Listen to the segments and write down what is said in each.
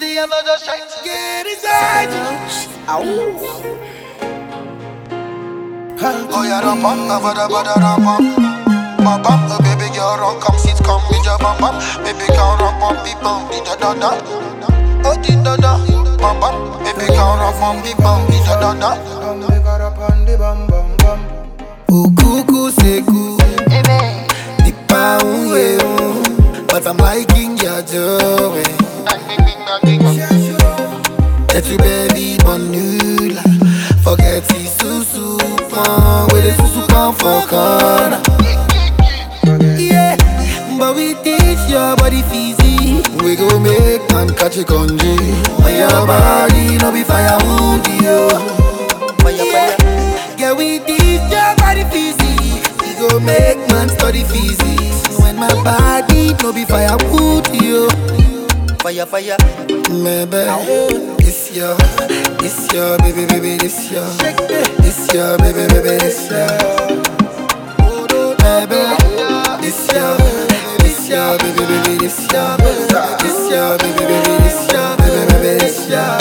thing I'm not just trying to get inside you. Oh yeah, ram bam, bada bada ram bam, bam bam. Baby girl, run, come sit, come with your bam bam. Baby girl, run, bam, bam, da da da. Oh di da da, bam bam. Baby girl, run, bam, da da da. Ukuku seku, nipa unye but I'm liking your joy. That you baby bonula, forget the susu pan, where the susu pan for corner. Yeah, but we teach your body physique. We go make man catch a congee. On your body, no be fire wound you. Fire. Yeah, we teach your body physique. We go make man study physics. When my body, no be fire wound you. Fire. Maybe it's your baby, this your baby, this your. Maybe it's your baby, this your baby, this your.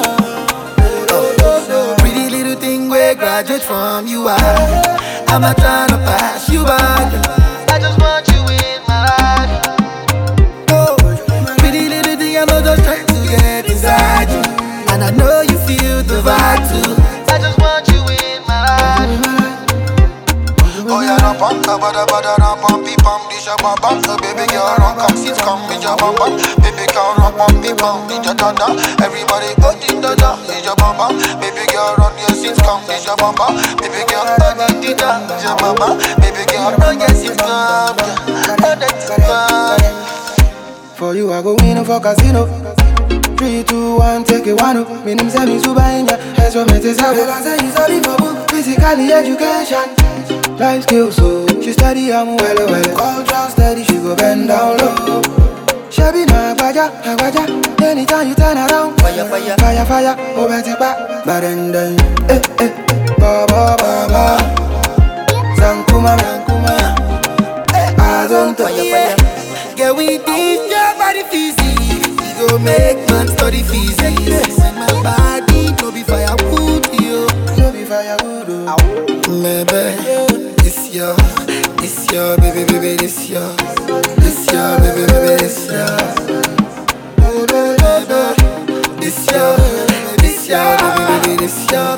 Pretty little thing we graduate from you are. I'm not trying to pass you by. I just want you in my life. I'm not just trying to get inside you, and I know you feel the vibe too. I just want you in my life. Oh yeah, ram bam, bada ram bam, this your bam bam. So baby girl, run, come sit, come with your bam bam. Baby girl, run, bam, da da da. Everybody, oh di da da, this your bam bam. Baby girl, run your sit, come this your bam bam. Baby girl, oh di da, this your bam bam. Baby girl, run your sit, come, oh that's good. For you, I go in for casino. 3, 2, 1, take it one up. Me name say me super in ya. That's what me say. Because I is only for book. Physically education, life skills. So she study, I'm well. Culture steady, she go bend down low. She be my agbaja. Anytime you turn around, fire. Oh, better back. But then, ba. Sankuma. I don't Fire. Yeah, we teach your body physique. We go make man study physics. When my body no be firewood, yo. No be firewood, oh. Maybe it's your baby, this your baby, this your. This your baby, this your baby, this your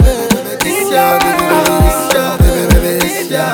baby, this your.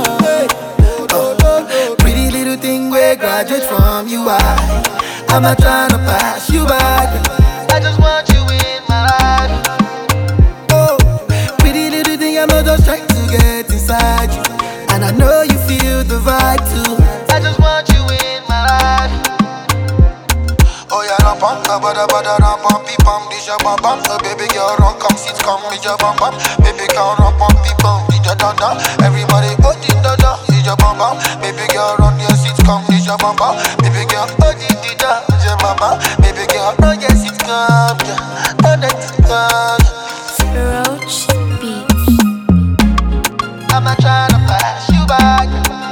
Pretty little thing we graduate from you are. I'm not trying to pass you by. I just want you in my life. Oh, pretty little thing, I'm not just trying to get inside you, and I know you feel the vibe too. I just want you in my life. Oh yeah, ram bam, bada ram bam, this your bam bam. So baby girl, run, come sit, come with your bam bam. Baby girl, run, bam, da da. Everybody, oh di da da, this your bam bam. Baby girl, run your sit, come this your bam bam. Baby girl, oh di da, this your bam bam. Baby girl, run your sit, come, yeah, oh that's good. Roach Beach. I'm not trying to pass you by.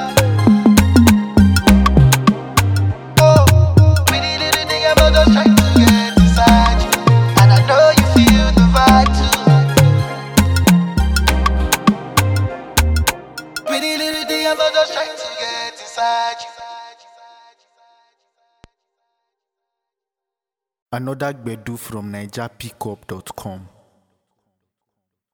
Oh, pretty little thing, I'm not just trying to get inside you, and I know you feel the vibe too. Pretty little thing, I'm not just trying to get inside you. Another Gbedu from NigerPickup.com.